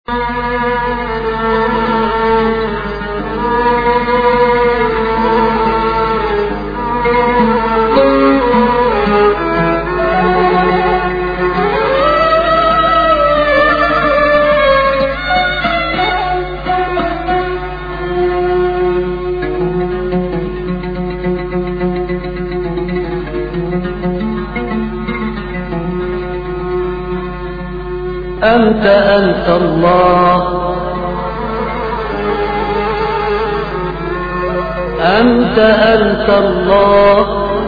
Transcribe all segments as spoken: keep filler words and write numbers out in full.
أنت أنت الله، أنت أنت الله،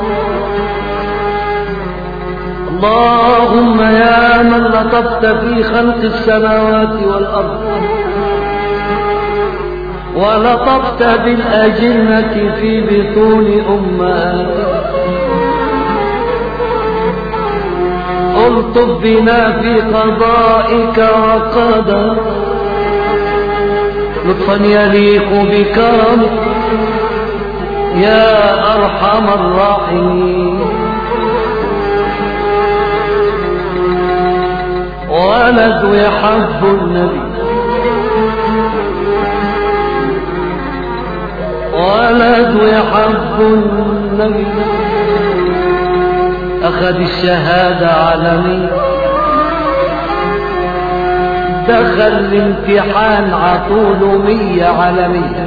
اللهم يا من لطفت في خلق السماوات والأرض ولطفت بالأجنة في بطون أمهاتنا، الطف بنا في قضائك وقدرك لطفا يليق بكرمك يا أرحم الراحمين. ولد يحب النبي، ولد يحب النبي، أخذ الشهادة عالمي، دخل الامتحان عطوله مية عالمية.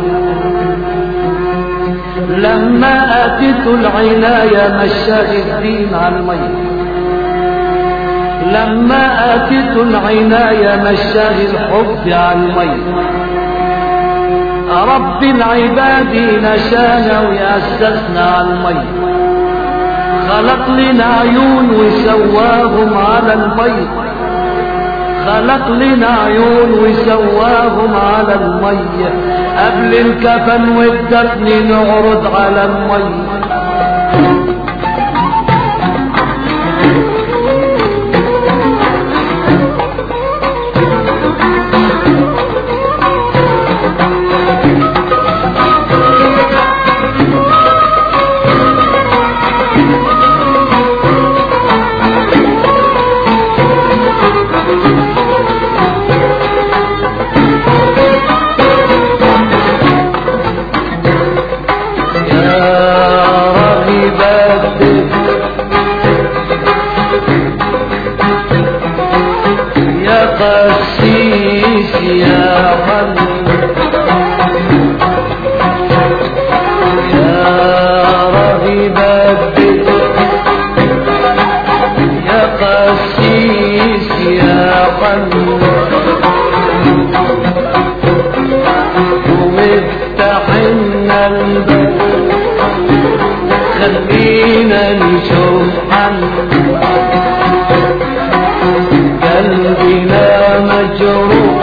لما أتته العناية مشاه الدين على المية، لما أتته العناية مشاه الحب على المية. رب العباد نشانا ويأسسنا على المية، خلق لنا عيون وسواهم على البيض، خلق لنا عيون وسواهم على المية. قبل الكفن والدفن نعرض على المية. خلينا نشوف عنك قلبنا مجروح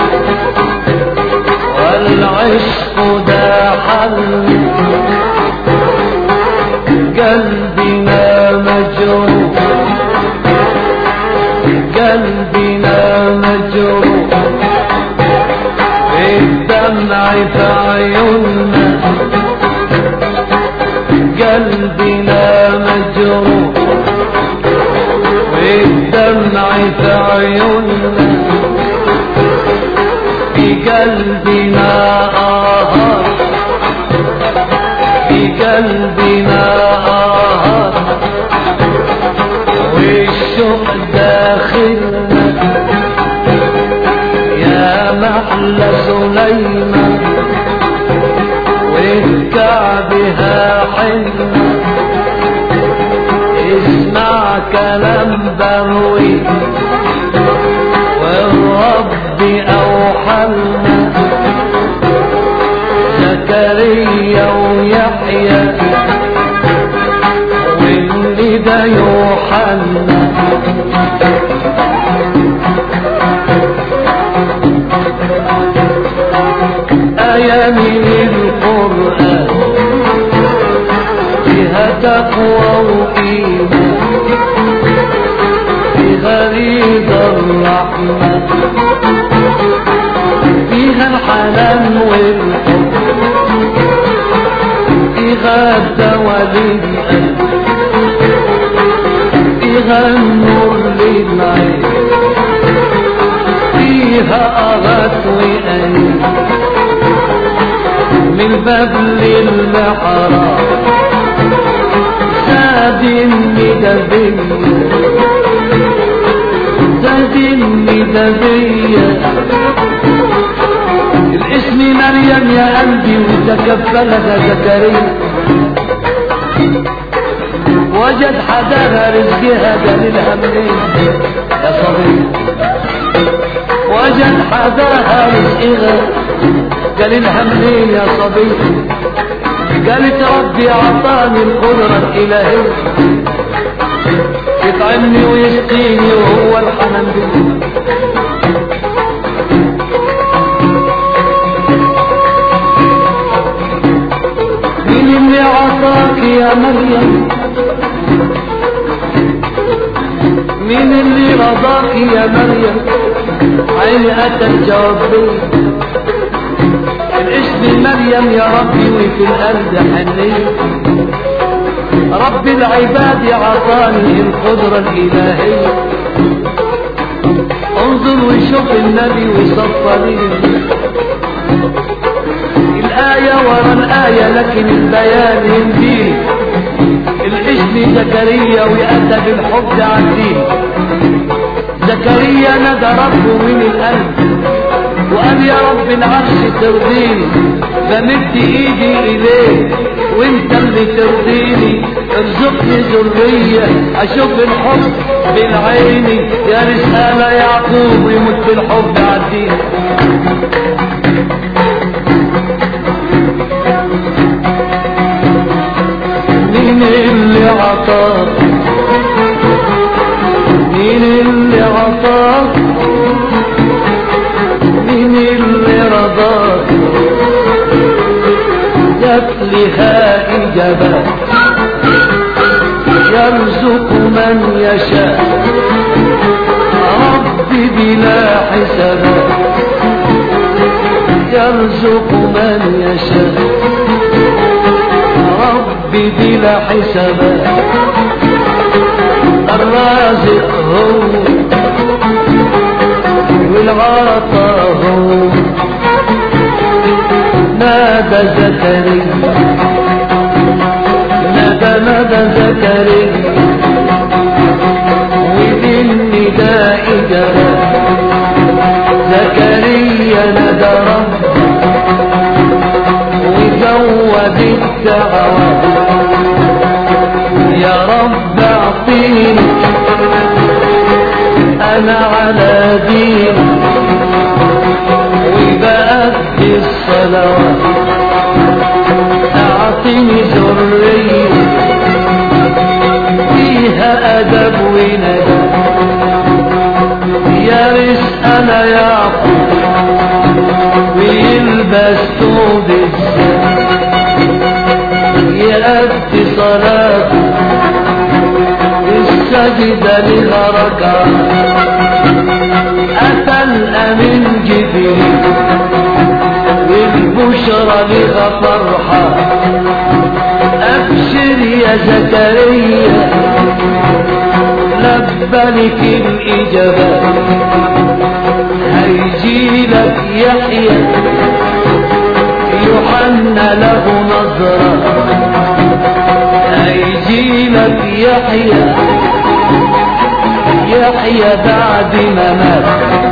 والعشق ده حل، قلبنا مجروح قلبنا مجروح، الدمع في عيوننا قلبنا مجروح، والدمع في عيوننا في قلبنا آه، في قلبنا آه، والشوق داخلنا يا محلى سليمان، والكعبها حلم. اسمع كلام بروي والرب أوحلنا، زكريا ويحيى واللي ده يوحنا. آية من القرآن فيها تقوى وإيمان، فيها رضا الرحمن، فيها الحنان والحب، فيها الدواء للقلب، فيها النور للعين، فيها أغاني صوت وأنين من باب للمحراب زاد الندبية زاد الندبية الاسم مريم يا قلبي وتكفلها زكريا وجد حداها رزقها جليلها منين يا صبي وجد حداها رزقها جليلها منين يا صبي قالت ربي عطاني القدرة الإلهية يطعمني ويسقيني وهو الحنان بي مين اللي عطاك يا مريم مين اللي رضاك يا مريم عيني أتى الجواب بي الاسم مريم يا ربي وفي القلب حنين رب العباد عطاني القدرة الإلهية انظر وشوف النبي وصفى لي الآية ورا الآية لكن البيان يمديني الاسم زكريا ويأتى بالحب عديني زكريا نادى ربه من القلب وقال يا رب العرش ترضيني فمد ايدي اليه وانت اللي ترضيني ارزقني ذريه اشوف الحب بالعين يا رسالة يعقوب يموت بالحب عديني مين اللي عطاك مين اللي عطاك مين اللي رضاك جاب لها إجابات يرزق من يشاء ربي بلا حسابات يرزق من يشاء ربي بلا حسابات الرازق هو والعطا هو نادى زكريا نادى نادى زكريا وبالنداء جرى زكريا نادى رب وزود الدعوات يا رب اعطيني انا على دين وبأدي الصلوات اعطيني ذرية فيها ادب وندى يرث انا يعقوب ويلبس ثوب الزين يأدي صلاته السجدة لها ركعة أتى الأمين جبريل والبشرى لها فرحة أبشر يا زكريا لبى لك الإجابات هيجيلك يحيى يوحنا له نظرة هيجيلك يحيى يحيى بعد ما مات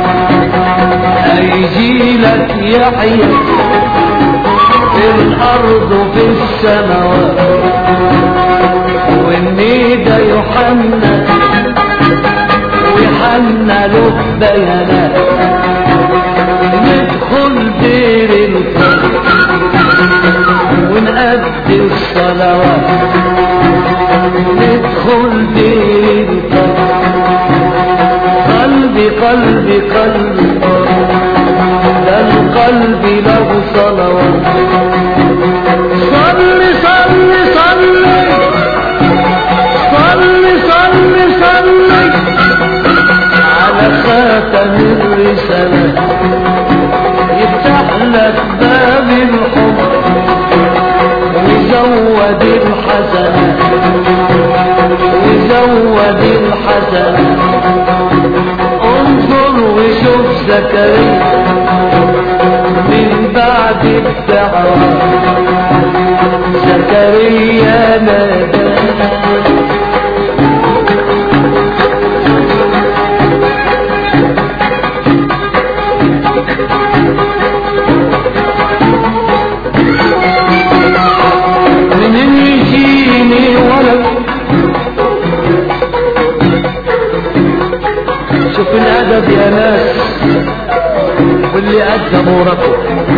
هيجيلك يحيى في الأرض وفي السماوات والنيدة يوحنا ويحنا له بيانات ندخل دير الفرد ونأدي الصلوات ندخل دير الفرد قلبي قلبي قلبي ده القلب له صلوات صلي صلي صلي صلي صلي صلي على خاتم الرسالة يفتح لك باب الحب ويزود الحسنات ويزود الحسنات انظر وشوف زكريا بالدعوة زكريا نادى منين يجيني ولد شوف الأدب يا ناس واللي أدبوا ربه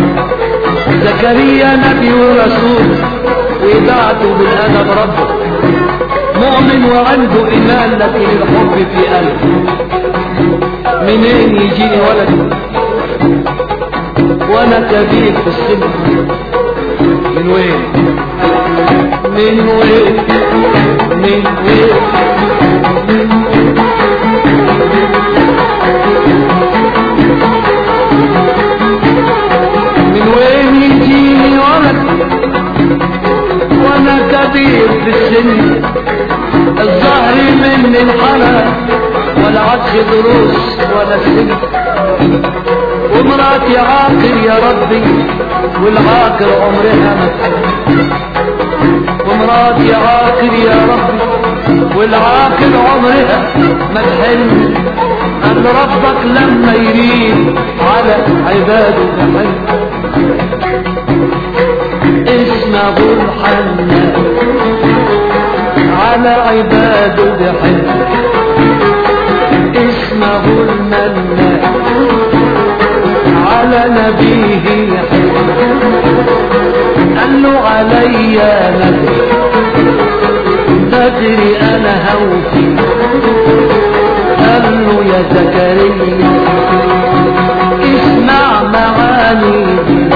زكريا نبي ورسول وإذاعته بالأدب ربه مؤمن وعنده إيمان لكن الحب في قلبه منين يجيني ولد وأنا كبير في السن من وين من وين من وين من وين يجيني ولد وانا كبير في السن الظهر مني انحنى ولا عدش دروس ولا سن ومراتي عاقر يا ربي والعاقر عمرها ما تحب ومراتي عاقر يا ربي والعاقر عمرها ما تحل قال ربك لما يريد على عباده بحل اسمه الحنان على عباده بحل اسمه المنان على نبيه يحل قال له علي نبي تدري انا هوفي قال له يا زكريا اسمع معاني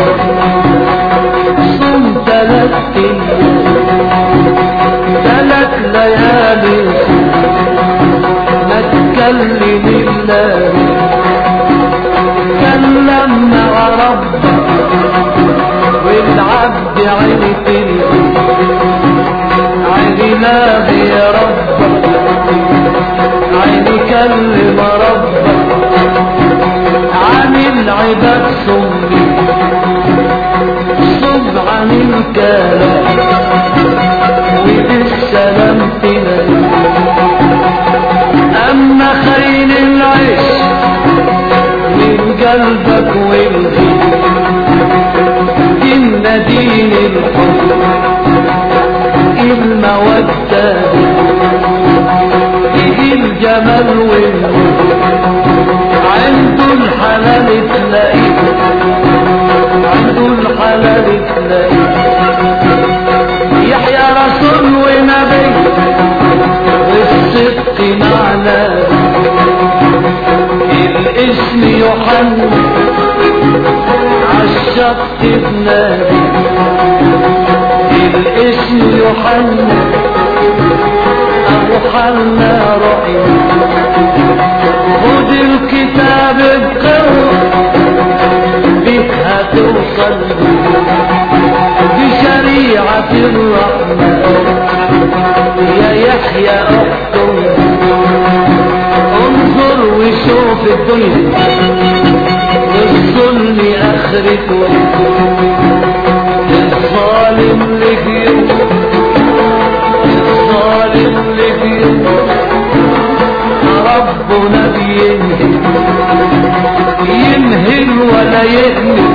صم ثلاث ايام ثلاث ليالي ما تكلم الله كلم مع ربك والعبد عيني تلقي عيني نادي يا ربك عيني كلم ربك عن العباد صمي صم عن الكلام وبالسلام تنام اما خين العيش من قلبك والغي دين دين الحب المودة الجمال والنور عنده الحلال تلاقيه عنده الحلال تلاقيه يحيى رسول ونبي والصدق معناه الاسم يوحنا عالشط بنادي الاسم يوحنا ابو حنا رحيم خد الكتاب بقوة بك هتوصل بشريعة الرحمن يا يحيى احكم انظر وشوف الدنيا والظلم اخرته الظالم لجيوم الظالم لجيوم ربنا بينهي ينهل ولا يهمل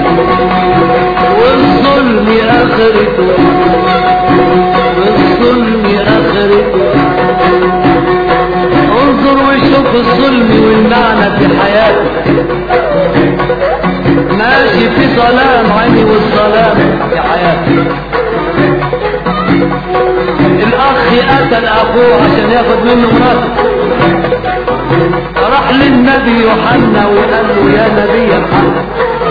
والظلم اخرته والظلم اخرته انظر وشوف الظلم والمعنى في حياتك ماشي في ظلام عيني والظلام في حياتك الاخ قتل اخوه عشان ياخد منه مراته راح للنبي يوحنا وقال له يا نبي محمد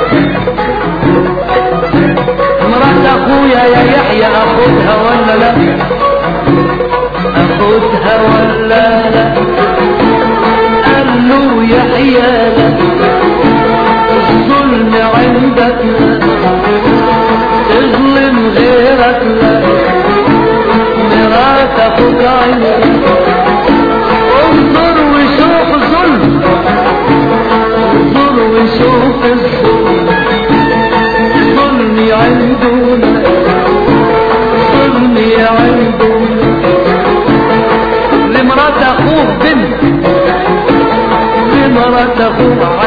مرات اخويا يا يحيى اخدها ولا لا اخدها ولا لا قال له يحيى لا الظلم عندك لا تظلم غيرك لا مرات اخوك عندك انظر وشوف الظلم انظر وشوف الظلم ظلم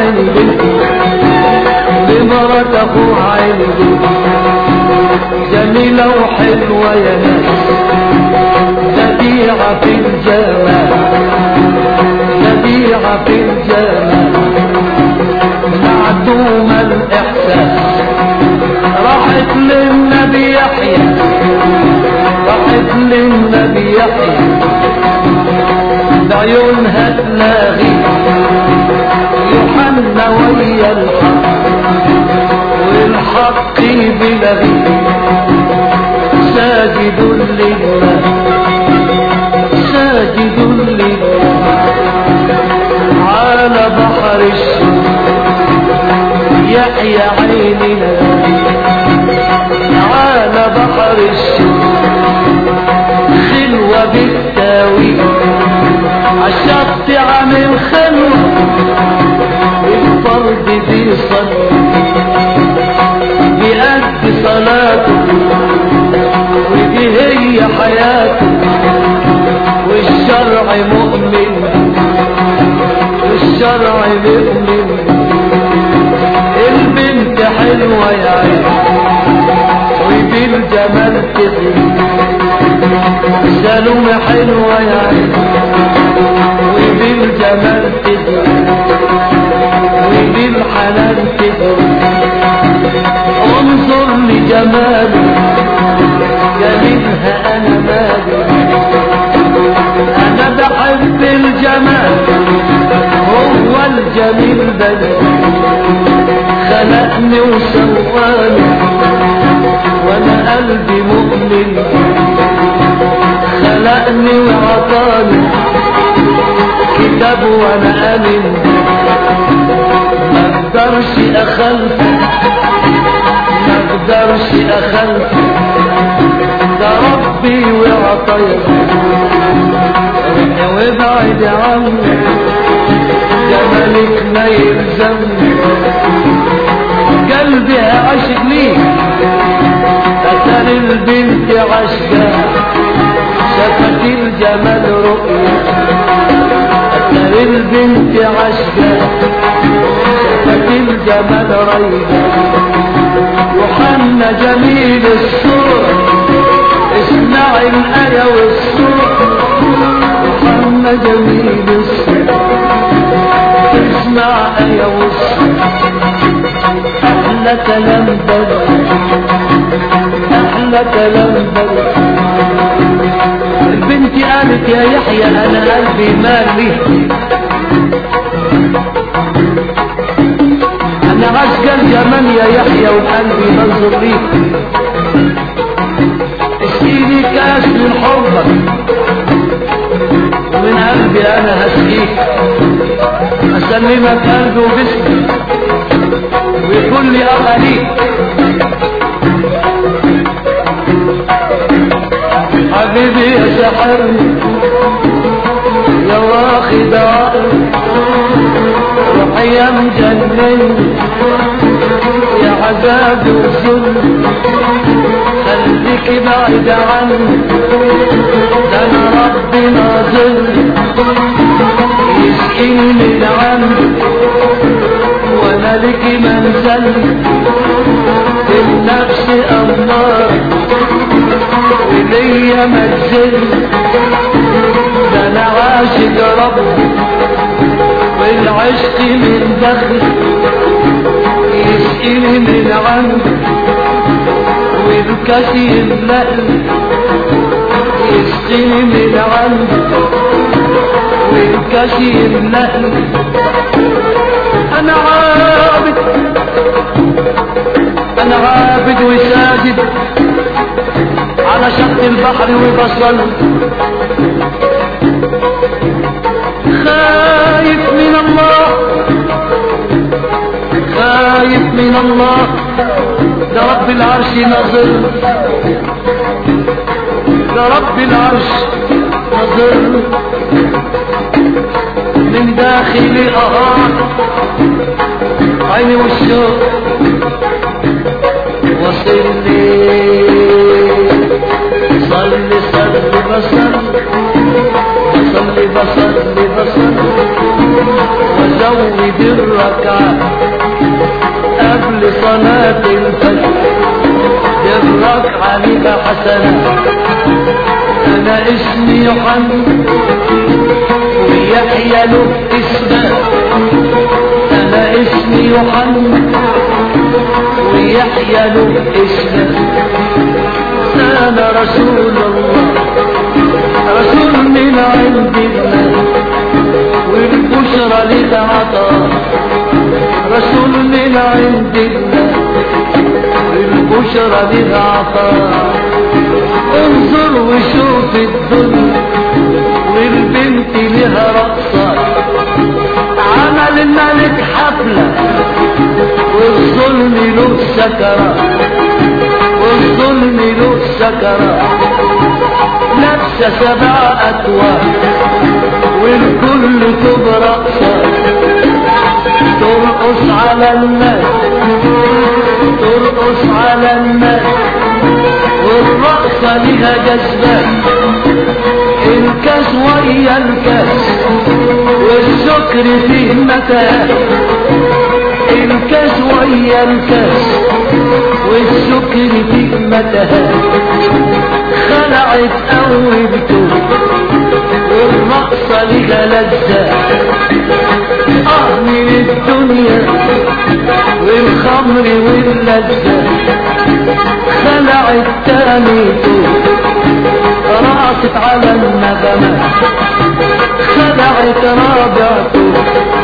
عيني بنتي لمرات اخوها عيني بنتي جميلة وحلوة يا ناس بديعة في الجمال بديعة في الجمال معدومة الإحساس راحت للنبي يحيى راحت للنبي يحيى بعيونها تلاغي يوحنا ويا الحق والحق بلغي ساجد لله ساجد لله على بحر الشوق يحيى عيننا على بحر الشوق خلوة بالتاويل عالشط عامل خلوة الفرد بيصلي بيأدي صلاته ودي هي حياته والشرع مؤمن والشرع مؤمن البنت حلوة يا عين وبالجمال تغيب سلومة حلوة يا عين وبالجمال تغيب وبالحنان تغيب انظر لجماله جميلها انا مالي انا بحب الجمال هو الجميل بدل خلقني وسواني وانا قلبي مؤمن خلقني وعطاني كتاب وانا امن ما اقدرش اخلفه ما اقدرش اخلفه ده ربي وعطايا روحي وابعد عني جمالك ما يلزمني قلبي عاشق ليك أثر البنت عشقها شافت الجمال رؤيا أثر البنت عشقها شافت الجمال ريبا يوحنا جميل الصورة اسمع الآية والصورة يوحنا جميل الصورة اسمع آية والصورة أحلى كلام بدر أحلى كلام بدر البنت قالت يا يحيى أنا قلبي مالي أنا عاشق الجمال يا يحيى وقلبي منظر ليك اسقيني كاس من حبك ومن قلبي أنا هسقيك أسلمك قلبي وجسمي ويكون لي أغانيك حبيبي يا سحرني يا واخد عقلي روحي يا مجنني يا عذاب وذل خليك بعيد عني ده انا ربي ناظرني يسقيني من عني وانا لك منزل النفس امار وليا منزل ده انا عاشق ربي والعشق من دخل يسقيني من عني والكاس يملأني يسقيني من عني والكاس يملأني انا عابد انا عابد وساجد على شط البحر وبصل خايف من الله خايف من الله ده رب العرش نظر ده رب العرش نظر من داخل أهار عيني والشوق وصل لي صلي صلي بصل بصلي بصلي بصل وزود الركعات ركعة قبل صلاة الفجر، الركعة لها حسنة. أنا اسمي يوحنا ويحيى له اسمه، أنا اسمي يوحنا ويحيى له اسمه. أنا رسول الله، رسول من عند الله، والبشرى لها عطاء. رسول من عند الله، والبشرى لها عطاء. انظر وشوف الدنيا والبنت لها رقصة، عمل الملك حفلة والظلم له سكرة، والظلم له سكرة. لابسة سبع أكواب والكل تبرقصة، ترقص على الناس، ترقص على الناس. والرقصة لها جذبات، الكاس ويا الكاس والسكر فيه متاهات. الكاس ويا الكاس والسكر فيه متاهات. خلعت اول توب والرقصة لها لذات. اه من الدنيا والخمر واللذات. خلعت تاني توب راست على النغمات. خلعت رابع توب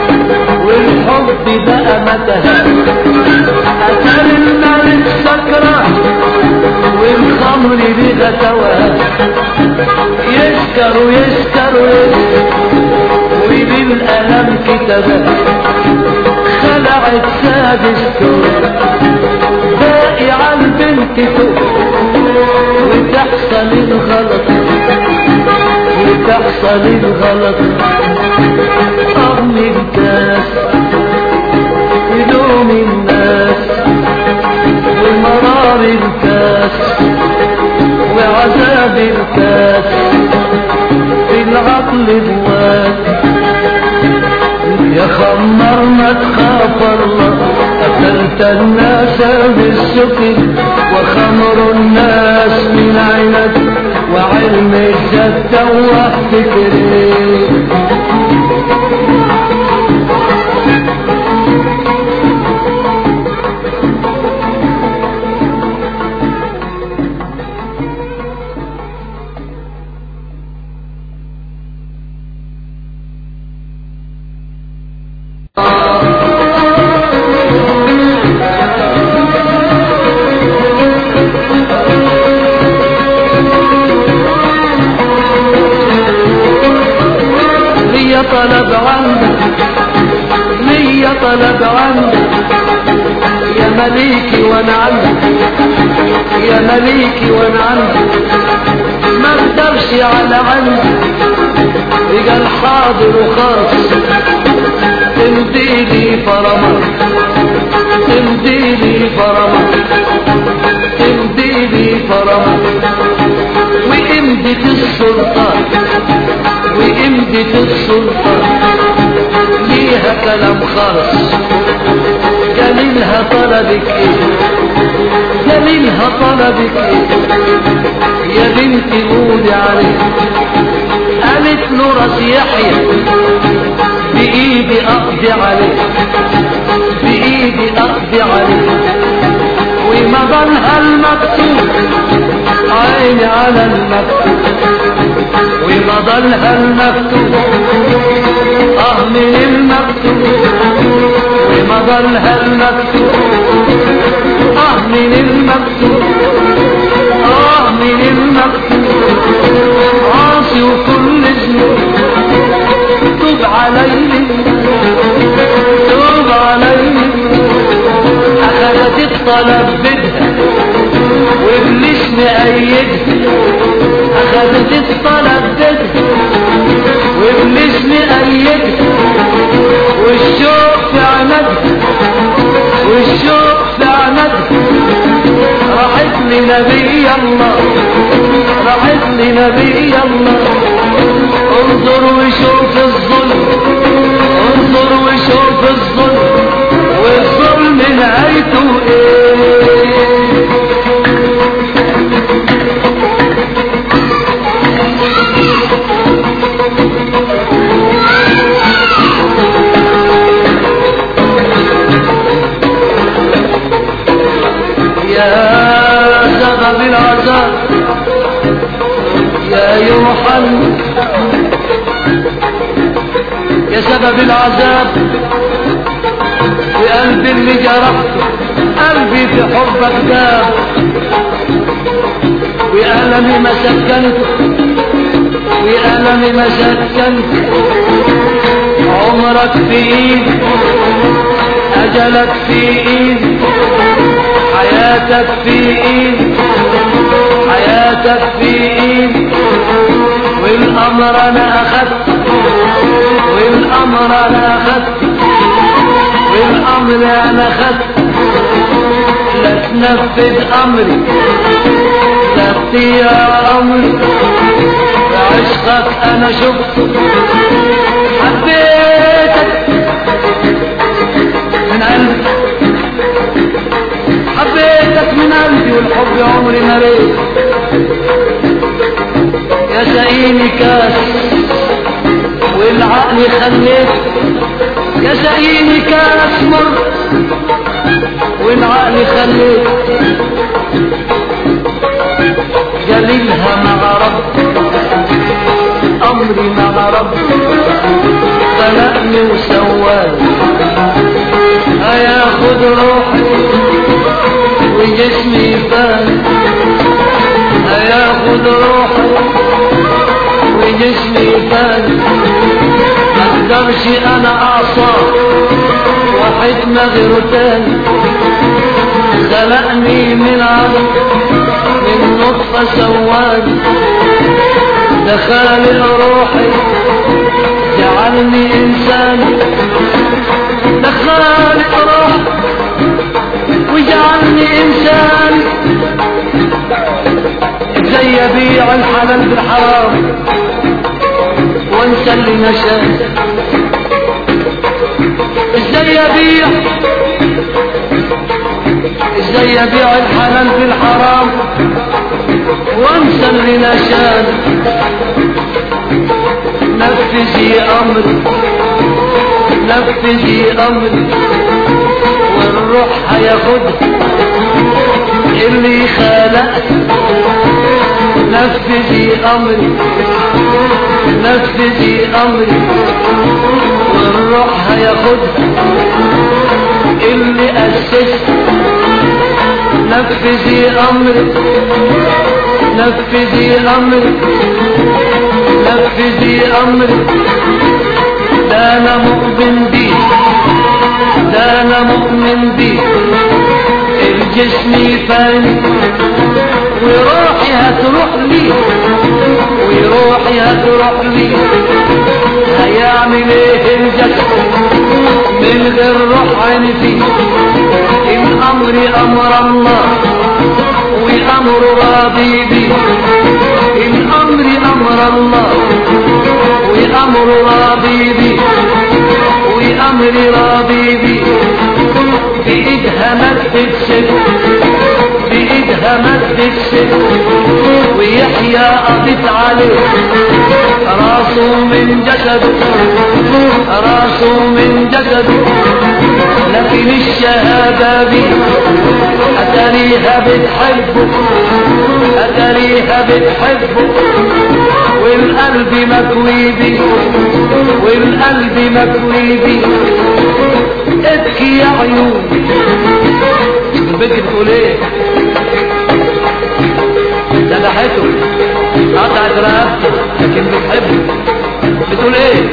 والحب بقى متاهات. أتر الملك سكران والخمر لها توهات. يسكر ويسكر ويسكر وبالألم كتبات. خلعت سادس توب باقي عالبنت توب. وتحصل الغلط وتحصل الغلط. أغم الكاس يلوم الناس ومرار الكاس وعذاب الكاس. في العقل بواد يا خمر ما تخاف الله. قتلت الناس بالسكر وخمر الناس من عينك. وعلم الجد دوه فكري. طلب عندك ليا طلب عندك يا مليكي وانا عندك، يا مليكي وانا عندك. ما اقدرش على عندك رجال حاضر وخاص. تمديلي فرمك، تمديلي فرمك، تمديلي فرمك. وامدة السلطان وامدة السلطان ليها كلام خاص. جميلها طلبك ايه، جميلها طلبك ايه يا بنتي قولي عليه. قالت له راس يحيى بايدي اقضي عليه، بايدي اقضي عليه. وما ضلها المكتوب عيني على المكتوب، وما ضلها المكتوب اه من المكتوب. وما ضلها المكتوب اه من المكتوب، اه من المكتوب. عاصي وكل ذنوب توب علي، توب علي. اخذت الطلب بدها وابليس مأيدها. اخذت الطلب بدها وابليس مأيدها. والشوق في عمدها، والشوق في عمدها. راحت لنبي الله، راحت لنبي الله. انظر وشوف الظلم، انظر وشوف الظلم نهايته ايه؟ يا سبب العذاب يا يوحنا، يا سبب العذاب في قلبي اللي جرحته، قلبي في حبك داب، وألمي ما سكنته، وألمي ما سكنته. عمرك في ايدي، أجلك في ايدي، حياتك في ايدي، حياتك في ايدي. والأمر أنا أخذت، والأمر أنا أخذت، والأمر أنا أخذت. لا تنفذ أمري، لا اختيار أمري، عشقك أنا شفته، حبيتك من قلبي، حبيتك من قلبي، والحب عمري ما ريت. يا سقيني كاس والعقل خليت، يا سقيني كاس مر والعقل خليت. جليلها مع رب، أمري مع رب، خلقني وسواني. هياخد روحي وجسمي فاني، هياخد روحي وجسمي فاني. مقدرش انا اعصاه واحد ما غيره تاني. خلقني من عدم، من نطفة سواني. ده خالق روحي جعلني انسان، ده خالق روحي وجعلني انسان. ازاي ابيع الحلال بالحرام وانسى اللي نشان؟ ازاي ابيع، ازاي ابيع الحلال بالحرام وانسى اللي نشان؟ نفذي امري، نفذي امري، والروح هياخدها اللي خلقت. نفذي امري، نفذي امري، والروح هياخدها اللي اسست. نفذي امري، نفذي امري، نفذي امري. ده انا مؤمن بيه، ده انا مؤمن بيه. الجسم فاني وروحي هتروح لي، وروحي هتروح لي. هيعمل ايه الجسد من غير روح عيني فيه؟ الامر امر الله وامر راضي بيه. الامر امر الله وامر راضي بيه، وامر راضي بيه. بايدها مدت ست، بايدها مدت ست، ويحيى قضت عليه راسه من جسده، راسه من جسده. لكن الشهادة دي أتاريها بتحبه، أتاريها بتحبه. والقلب مكوي بي، والقلب مكوي بي. ابكي يا عيون، البنت بتقول ايه؟ ذبحته، قطعت رقبته، لكن بتحبه. بتقول ايه؟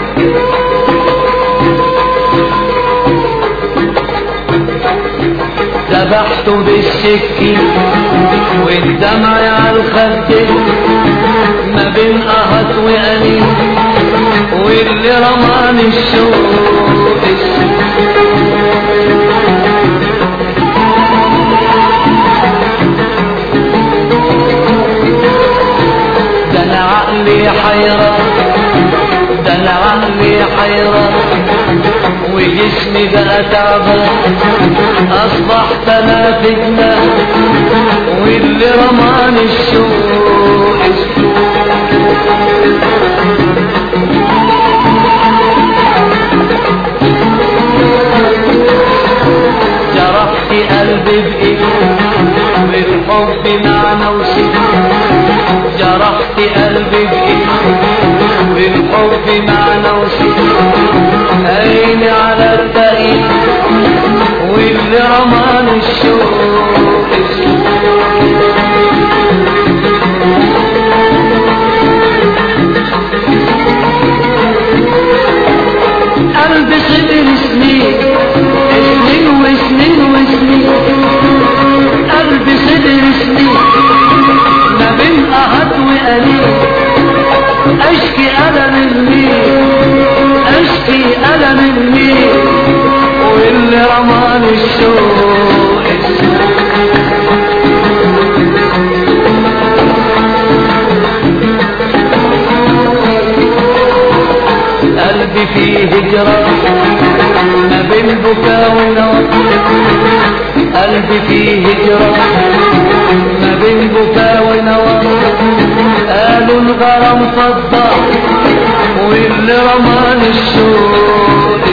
ذبحته بالسكين والدمع على الخدين، ما بين قهط وأنين، واللي رماني الشوق ده انا عقلي حيران، ده انا عقلي حيران، وجسمي بقى تعبان. اصبحت انا في جنان واللي رماني الشوق جرحت قلبي بايدي بالحب معنى وسيد جرحت قلبي بايدي بالحب معنى وسيد عيني على التقيل واللي رماني الشوق قلبي صدر سنين سنين وسنين وسنين قلبي صدر سنين ما بين قهط وقليل اشكي ألم الميل اشكي ألم الميل واللي رماني الشوق قلبي فيه هجرة ما بين بكاء ونوى قلبي فيه هجرة ما بين بكاء ونوى قالوا الغرام فضة واللي رماني الشوق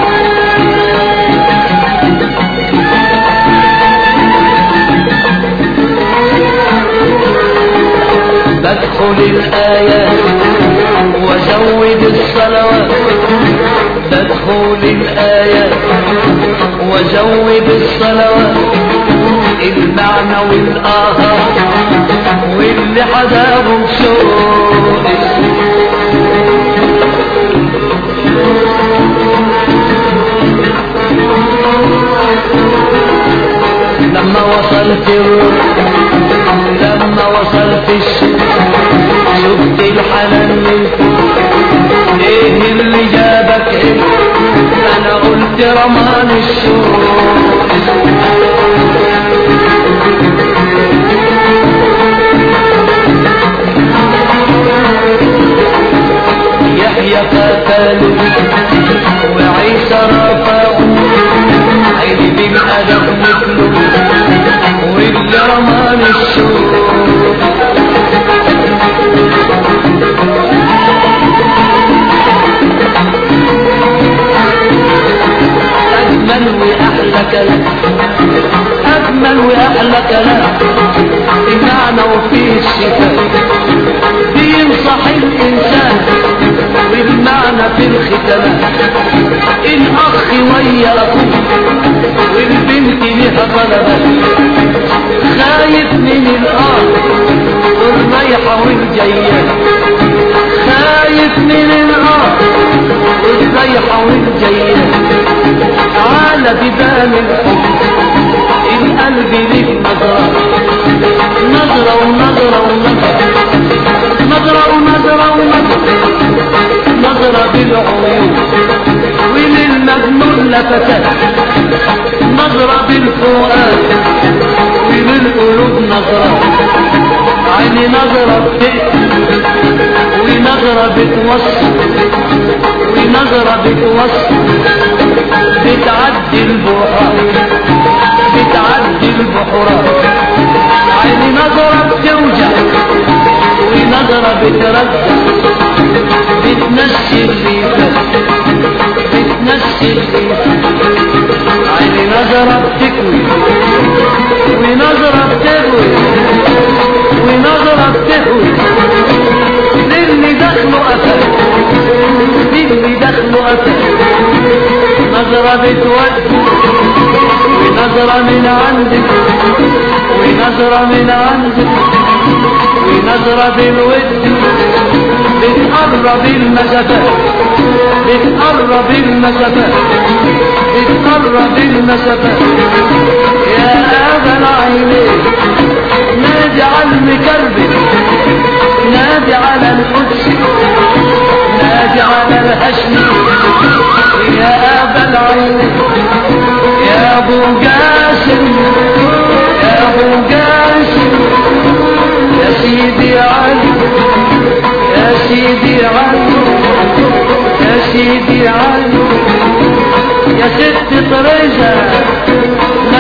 بدخل الآيات وزود الصلوات بدخل الآيات وزود الصلوات المعنى والآهات واللي حداهم شوق لما وصلت الروح لما وصلت الشوق شفت الحنان من فوق ايه اللي جابك ايه انا قلت رماني الشوق يحيى قتلوا وعيسى رفعوا عيني بالادب مثله واللي رماني الشوق أجمل وأحلى كلام أجمل وأحلى كلام بمعنى وفيه الشفاء بينصح الإنسان والمعنى في الختمان الأخ ويا أخوه والبنت لها طلبات خايف من الأرض والرايحة والجاية خايف من الأرض والرايحة والجاية على ببال الحب القلب لك نظرة نظرة ونظرة ونظرة نظرة ونظرة ونظرة نظرة بالعيون وللمجنون لفتات نظرة بالفؤاد وللقلوب نظرة عيني نظرة بتقتل ونظرة بتوصل ونظرة بتوصل بتعدي البحورات بتعدي البحورات عيني نظرة بتوجع ونظرة بترجع بتنسي اللي فات بتنسي اللي فات عيني نظرة بتكوي ونظرة بتكوي ونظرة بتكوي للي دخله قتل للي دخله قتل نظرة بتودي ونظرة من عندك ونظرة من عندك ونظرة بالود بتقرب المسافات بتقرب المسافات بتقرب المسافات يا أبا العينين نادي على المكربل نادي على القدس نادي على الهشمي يا أبا العينين يا أبو جاسم يا أبو جاسم يا سيدي علي يا سيدي علي يا سيدي علي يا ست طريزة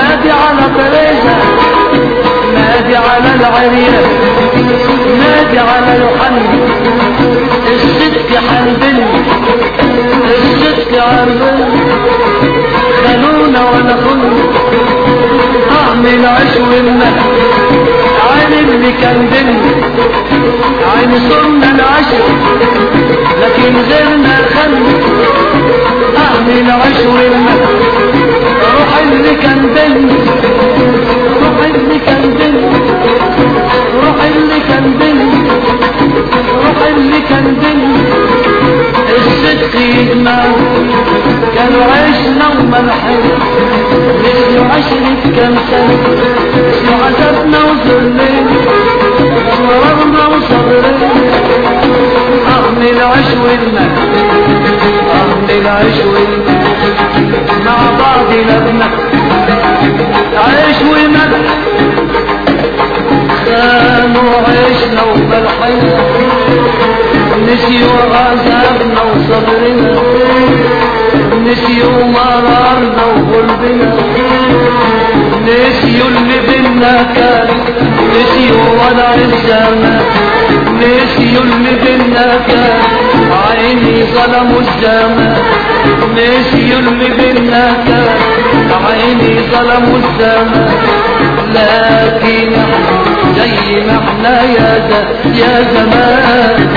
العريان نادي على يوحنا الصدق حنبل الصدق عربل خلونا ونخل اعمل عشو النهر عين اللي كان بينا عين صرنا العشر لكن غيرنا خل اعمل عشو النهر روح اللي كان بينا روح اللي كان بينا روح اللي كان بينا روح اللي كان بينا الصدق يجمع كانوا عشنا وملحنا نسيوا عشرة كام سنة نسيوا عذابنا وذلنا مررنا وصبرنا اعمل عشو المجد اعمل عشو المجد مع بعض لبنا عشو المجد كانوا عشنا وملحنا نسيوا عذابنا وصبرنا نسيوا مرارنا وغلبنا نسيوا اللي بينا كان نسيوا وضع الزمان نسيوا اللي بينا كان عيني ظلموا الزمان نسيوا اللي بينا كان عيني ظلموا الزمان لكن زي ما احنا يا ز... يا زمان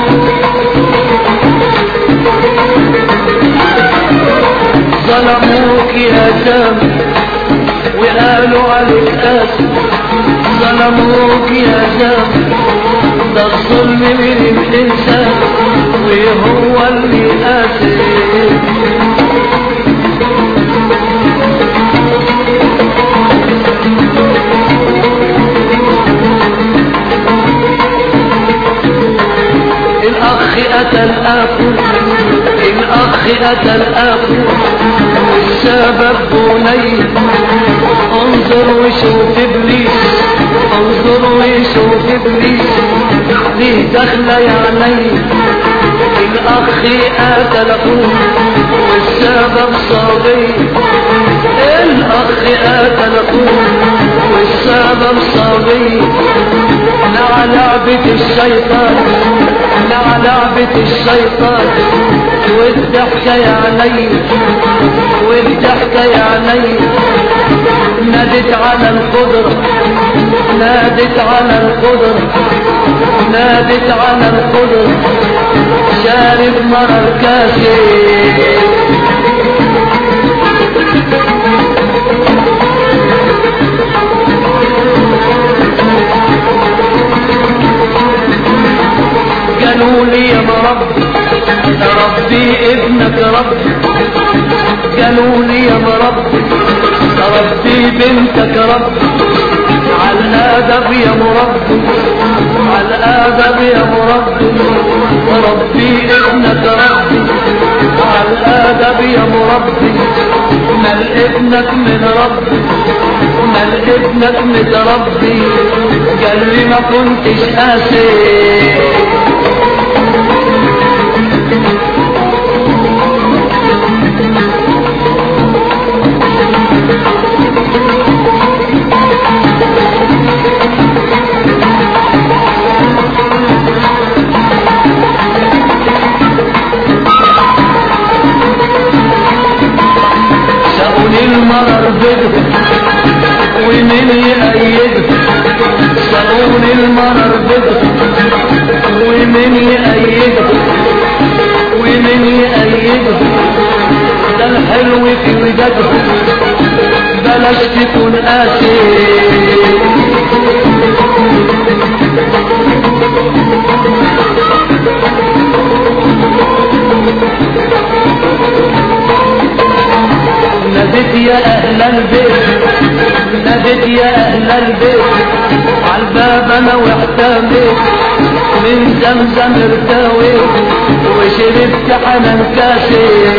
ظلموك يا زمان وقالوا عليك قاسي ظلموك يا زمان ده الظلم من الانسان وهو اللي قاسي الاخ قتل اخوه الاخ قتل اخوه والسبب بني انظر وشوف ابليس انظر وشوف ابليس ليه دخله يا عيني الاخ قتل اخوه والسبب صبي الاخ قتل اخوه والسبب صبي مع لعبة الشيطان مع لعبة الشيطان والضحكة يا عيني والضحكة يا عيني نادت على القدرة نادت على القدرة نادت على القدرة شارب مرر كاسي قالوا لي يا رب يا ربي ابنك ربي قالوا لي يا رب يا ربي بنتك ربي على الادب يا مربي على الادب يا مربي وربي ابنك ربي على الادب يا مربي مال ابنك من ربي مال ابنك من ربي قال لي ما كنتش قاسي المرر بدهم ومن يأيدهم سأقول المرر بدهم ومن يأيدهم ومن يأيدهم ده الحلو في ودادهم بلاش تكون قاسي نادت يا اهل البيت نادت يا اهل البيت عالباب انا واحتميت من زمزم ارتويت وشربت حنان كاسي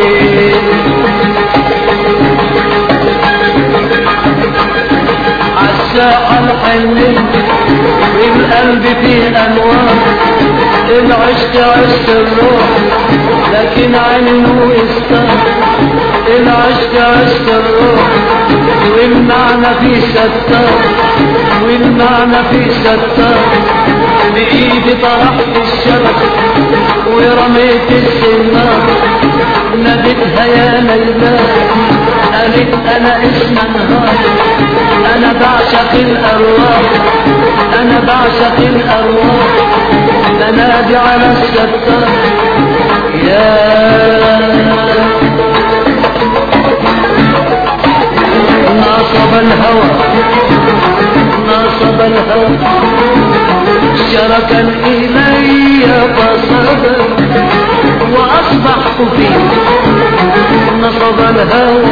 عالساعة الحنين والقلب فيه انوار العشق عشق الروح لكن عينه استار العشق عشق الروح والمعنى فيه ستار والمعنى في ستار بإيدي طرحت الشرف ورميت السنار ناديتها يا ليلى قالت انا اسم نهار انا بعشق الارواح انا بعشق الارواح بنادي على الستار يا ناصب الهوى ناصب الهوى شركا إلي فصبر وأصبحت فيه نصب الهوى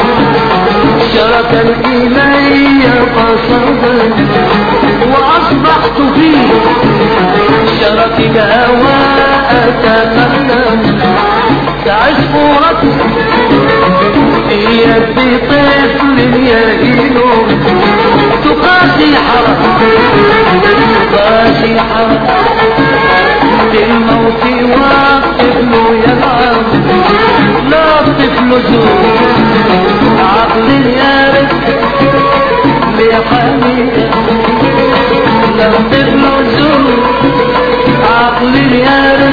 شركا إلي فصبر وأصبحت فيه شرك الهوى أتكلم كعصفورة في يد طفل يهيل تقاسي حرك تقاسي حرك بالموت والطفل يلعب لا الطفل زور عقل يارد لحنية لا الطفل زور عقل يارد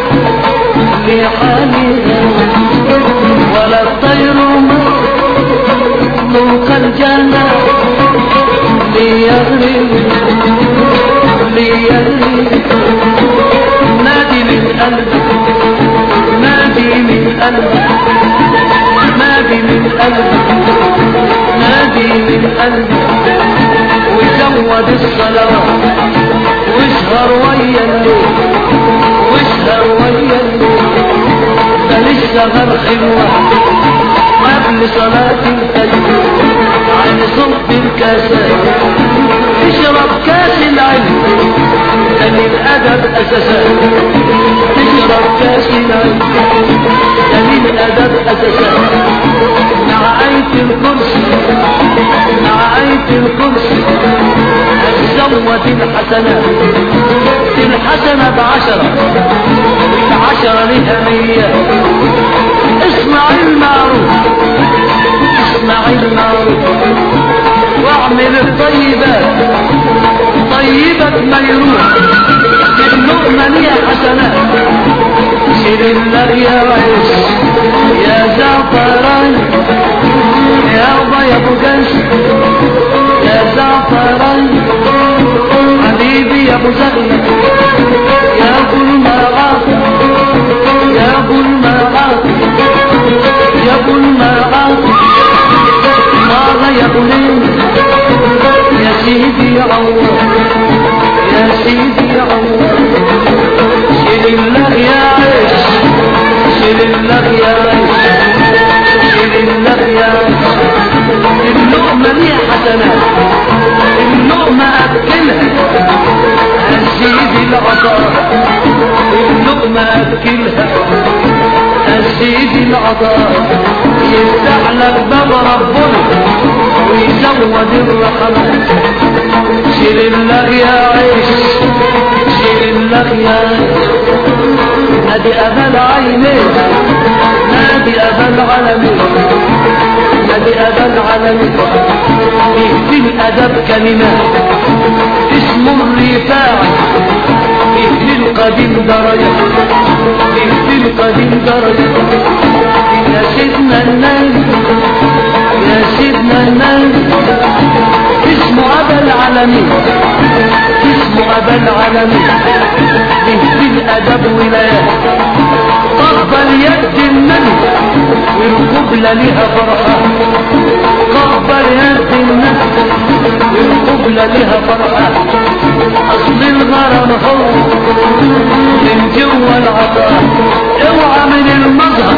لحنية ولا الطير مخلوق الجنة ليغرب ليغرب نادي من قلبك نادي من قلبك نادي من قلبك نادي من قلبك وزود الصلوات واسهر ويا الليل واسهر ويا الليل ده لسه غير حلوة قبل صلاة الفجر عن صب الكاسات اشرب كاس العلم ده للأدب أساسات اشرب كاس العلم ده للأدب أساسات مع آية الكرسي مع آية الكرسي هتزود الحسنات الحسنة بعشرة والعشرة لها مية اسمع المعروف اسمع المعروف واعمل الطيبات طيبك ما يروح اللقمة ليها حسنات شيل الله يا عيش يا زعفران يا ابا ابو جنس يا زعفران حبيبي يا ابو زغلة يا ابو المرعاة يا ابو المرعاة يا ابو المرعاة ماذا يا ابو ليل يا سيدي عوض يا سيدي عوض شيل الله يا عيش شيل الله يا عيش شيل الله يا عيش اللقمة ليها حسنات اللقمة أكلها هسيدي العطاء اللقمة أكلها هسيدي العطاء يفتح لك باب ربنا ويزود الرحمات شيل الله يا عيش شيل الله يا عيش نادي أبا العينين نادي أبا العالمين نادي أبا العالمين في الأدب كلمات اسم الرفاعي في القديم درجة في القديم درجة يا سيدنا النبي يا سيدنا النبي اسم أبا العالمين اسم أبا العالمين في الأدب ولايات قبل يد النبي والقبلة لها فرحة قبل يد النبي والقبلة لها فرحة أصل الغرام هو من جوا العطاء اوعى من المظهر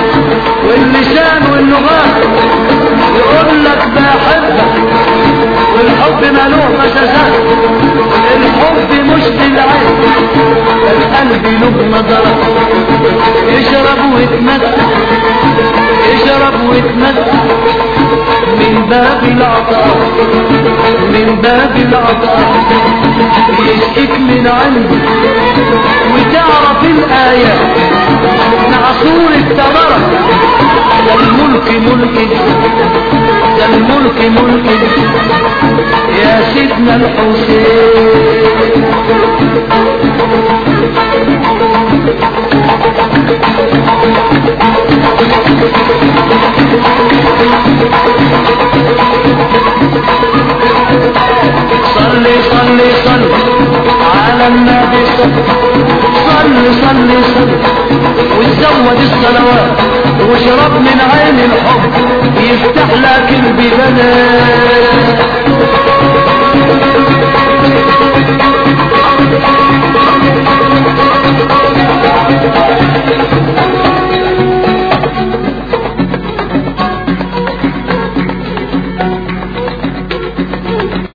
واللسان واللغات يقول لك بحبك والحب ملوه مساسات الحب مش بالعين القلب له نظرة يشرب ويتمتع يشرب ويتمتع من باب العطاء من باب العطاء يسقيك من عنده وتعرف الآيات مع سورة تبارك ده الملك ملك ده الملك ملك يا سيدنا سيدنا الحسين. صلي صلي صلي على النبي صلي صلي صلي صلي وتزود الصلوات واشرب من عين الحب يفتح لك البلاد.